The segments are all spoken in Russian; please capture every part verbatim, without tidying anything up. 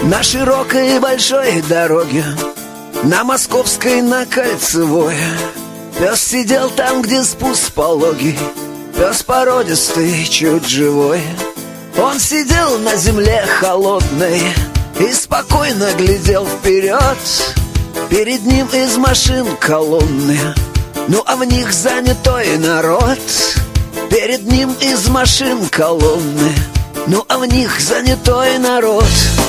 На широкой и большой дороге, на Московской, на Кольцевой, пес сидел там, где спуск пологий, пес породистый, чуть живой. Он сидел на земле холодной и спокойно глядел вперед. Перед ним из машин колонны, ну а в них занятой народ. Перед ним из машин колонны, ну а в них занятой народ.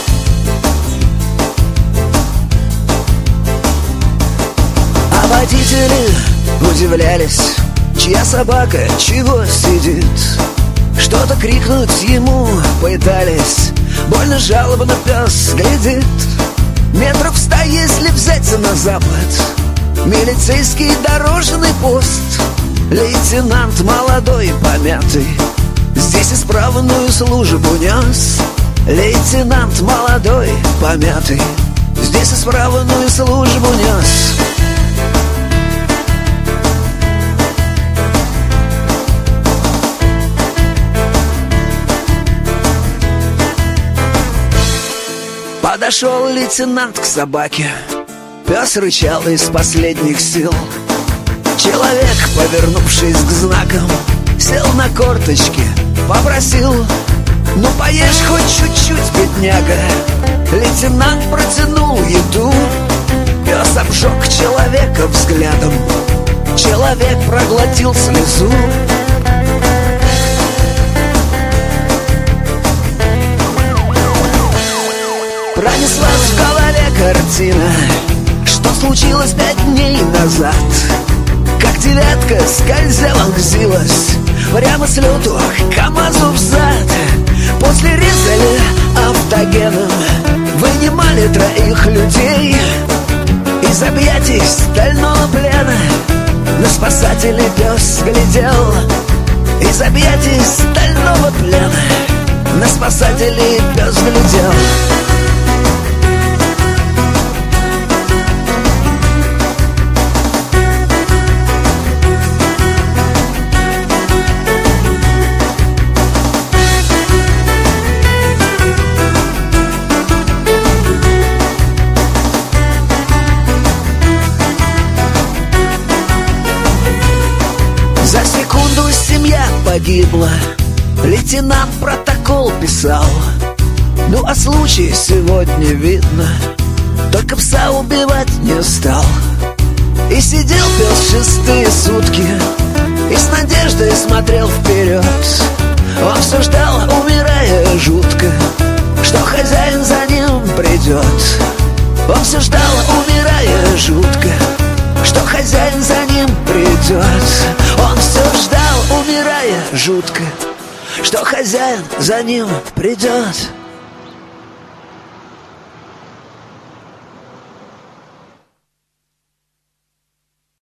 А водители удивлялись, чья собака чего сидит. Что-то крикнуть ему пытались, больно жалобно пес глядит. Метров ста, если взять на запад, милицейский дорожный пост. Лейтенант молодой, помятый, здесь исправную службу нес. Лейтенант молодой, помятый, здесь исправную службу нес. Подошел лейтенант к собаке, пес рычал из последних сил. Человек, повернувшись к знакам, сел на корточки, попросил: ну поешь хоть чуть-чуть, бедняга. Лейтенант протянул еду, пес обжег человека взглядом. Человек проглотил слезу. Пронеслась в голове картина, что случилось пять дней назад. Как девятка скользя вонзилась прямо с лету КамАЗу взад. После резали автогеном, вынимали троих людей из объятий стального плена. На спасателей пес глядел из объятий стального плена. На спасателей пес глядел. За секунду семья погибла, лейтенант протокол писал. Ну а случай сегодня видно, только пса убивать не стал. И сидел пес шестые сутки и с надеждой смотрел вперед. Он все ждал, умирая жутко, что хозяин за ним придет. Он все ждал, умирая жутко, что хозяин за ним придет. Он все ждал, умирая жутко, что хозяин за ним придет.